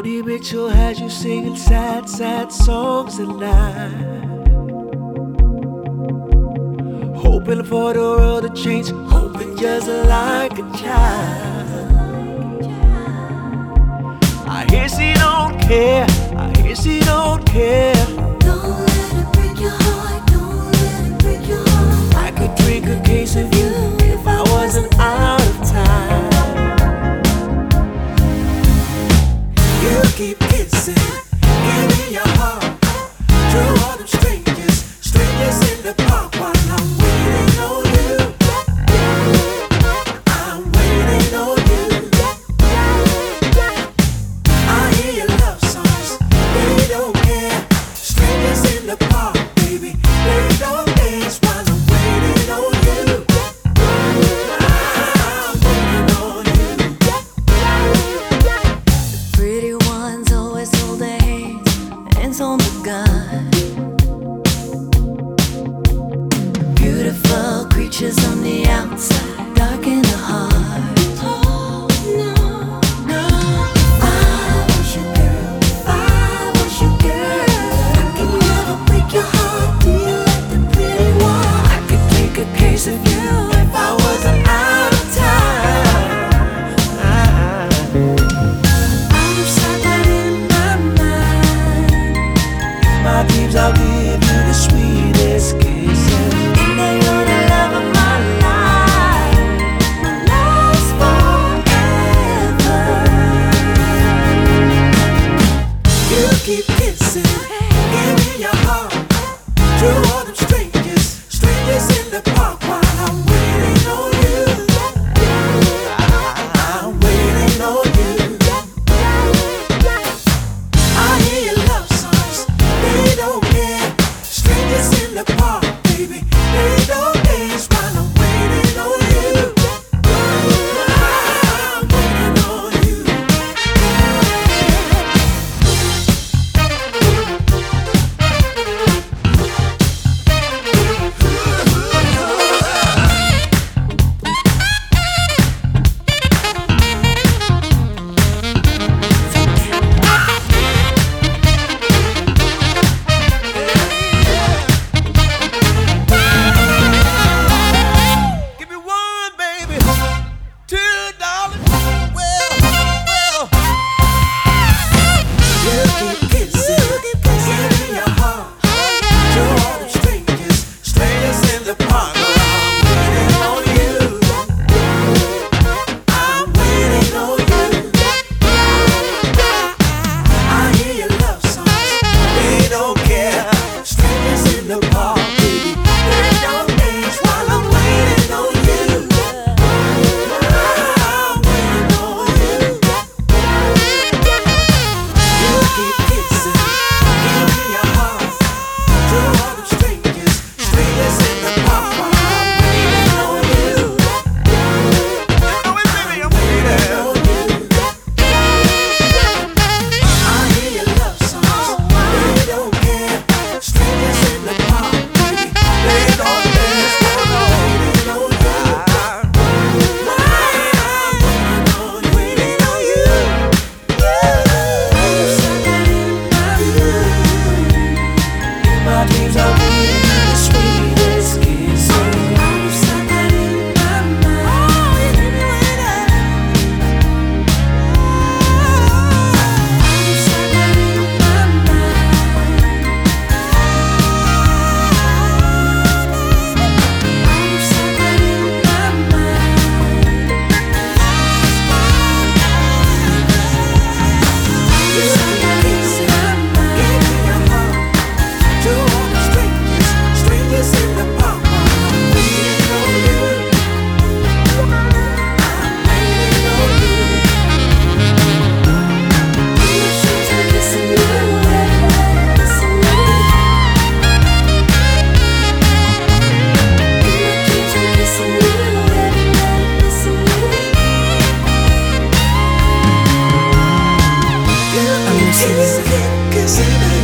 Joni Mitchell has you singing sad, sad songs at night, hoping for the world to change, hoping just like a child. I hear she don't care, I hear she don't care. Don't let it break your heart, don't let it break your heart. I could drink a case of you if I wasn't out of time. You keep kissing, give me your heart. Through all them strangers, strangers in the park while I'm waiting on you. I'm waiting on you. I hear your love songs, they don't care. Strangers in the park, baby, they don't dance while I'm waiting on you. I'm waiting on you. Pretty ones always hold their hands on the gun. Beautiful creatures on the outside, dark in the heart. Oh no, no. If I was your girl, if I was your girl, I could never break your heart. Do you like the pretty one? I could take a case of you if I wasn't out of time. Out of sight, out in my mind. My dreams, I'll give you the sweetest kisses. And then you're the love of my life, last forever. You keep kissing, give me your heart. Through all them strangers, strangers in the park while I'm waiting on you. I'm waiting on you. I hear your love songs, they don't care. Strangers in the park, baby, they don't dance while I'm waiting on you. I'm waiting on you. Give me one, baby. $2. Well. You keep kissing, give me your heart. To all them strangers, strangers in the park. I'm waiting on you. I'm waiting on you. I hear your love songs, they don't care. Strangers in the park, baby, they don't dance while I'm waiting on you. I'm waiting on you. You keep kissing, give me your heart. To all them strangers, strangers in the park while I'm waiting on you. You know it, baby, I'm waiting on you. I hear your love songs, they don't care. Strangers in the park, baby, they don't dance while I'm waiting on you. I'm waiting on you. My dreams are giving you the sweetest kisses. Out of sight, out in my mind. Out of sight, out in my mind. Out of sight, out in my mind. You keep kissing, give me your heart. To all the strangers, strangers in the park while I'm waiting on you. I'm waiting on you. You should take kissing you, kissing me. You keep on kissing you, kissing me. You keep kissing, kissing me.